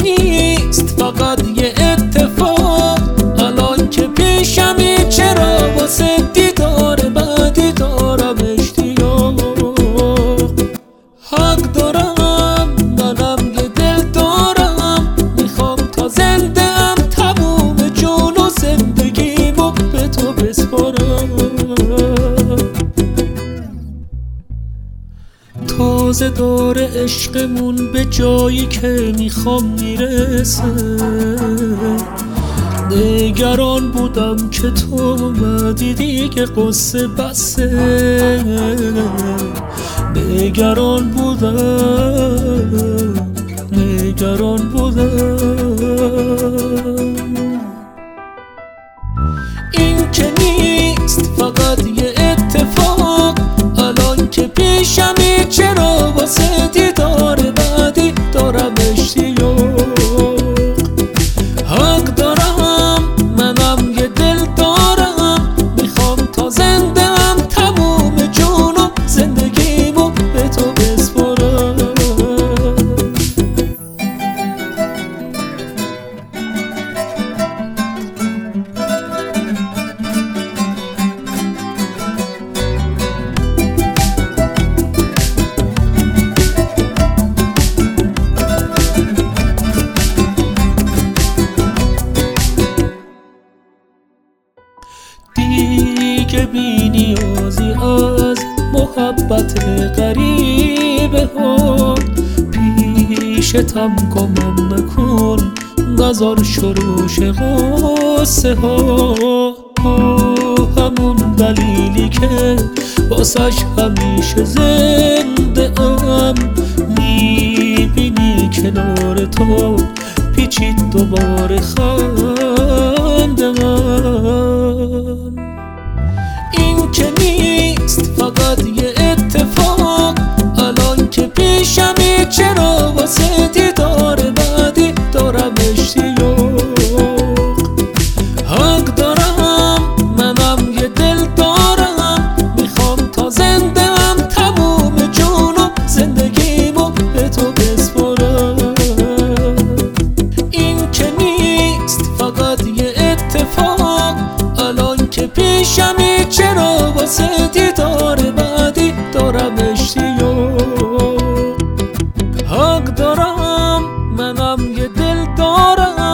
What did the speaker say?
نیست فقط یه اتفاق، الان که پیشمی چرا واسه دیدار بعدی دارم اشتیاق. حق دارم منم یه دل دارم، میخوام تا زنده ام تموم جون و زندگیمو به تو بسپارم. تازه داره عشقمون به جایی که میخوام میرسه، نگران بودم که تو اومدی دیگه قصه بسه. نگران بودم این که نیست فقط یه اتفاق، الان که پیشمی چرا واسه دیدار بعدی دارم اشتیاق. حق دارم منم یه دل دارم، میخوام تا زنده ام تموم جون و زندگیمو به تو بسپارم. دیگه بی نیازی از محبت غریبه ها، پیشتم گمان نکن نزار شروش غصه ها. همون دلیلی که واسش همیشه زنده ام، میبینی کنار تو پیچید دوباره خندم. این که نیست فقط یه اتفاق، الان که پیشمی چرا واسه دیدار بعدی دارم اشتیاق. حق دارم منم یه دل دارم، میخوام تا زنده ام تموم جون و زندگیمو به تو بسپارم. این که نیست فقط یه اتفاق، الان که پیشمی چرا واسه دیدار بعدی دارم اشتیاق. حق دارم منم یه دل دارم،